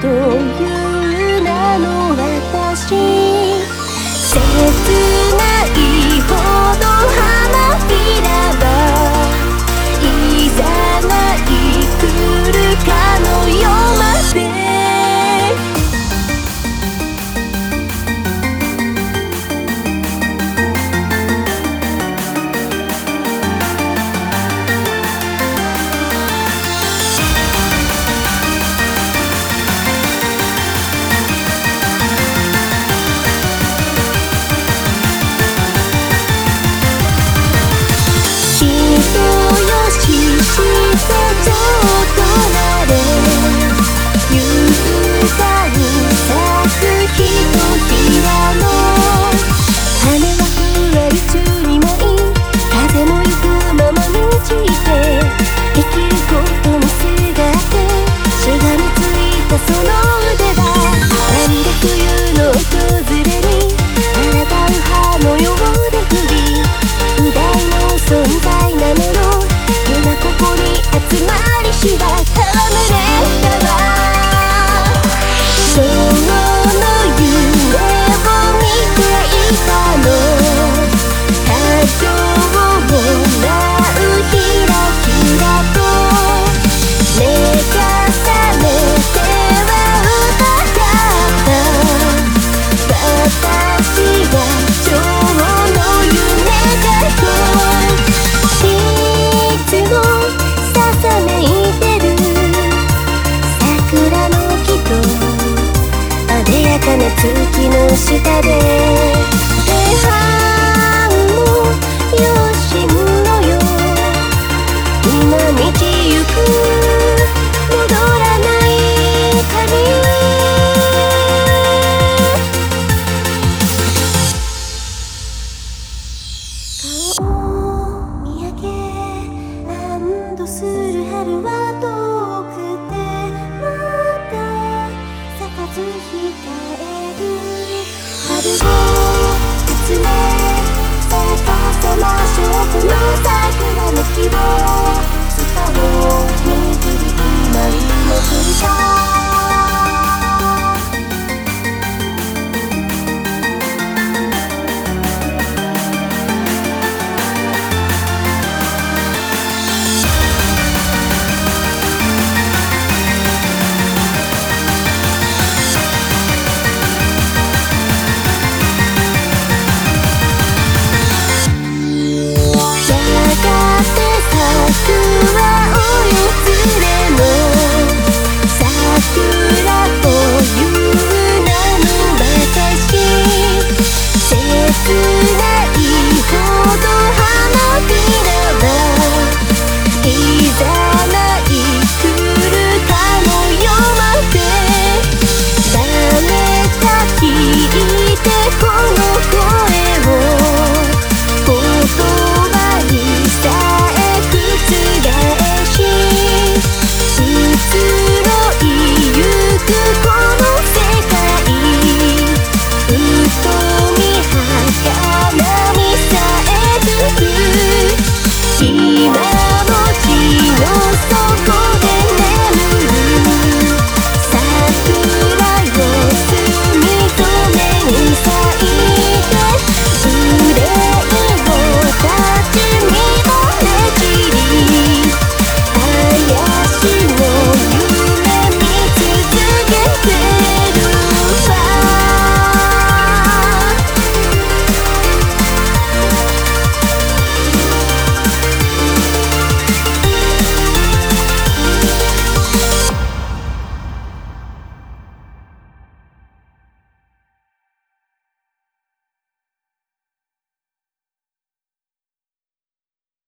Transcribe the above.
という名の私、切ないほど花びらがいざない来るかの世まで。月の下で半もよしむのよ。今道行く戻らない旅。顔を見上げランドする春は遠くてまた咲かず光春を集め咲かせましょう。この桜の木をツタを握り今にも降りた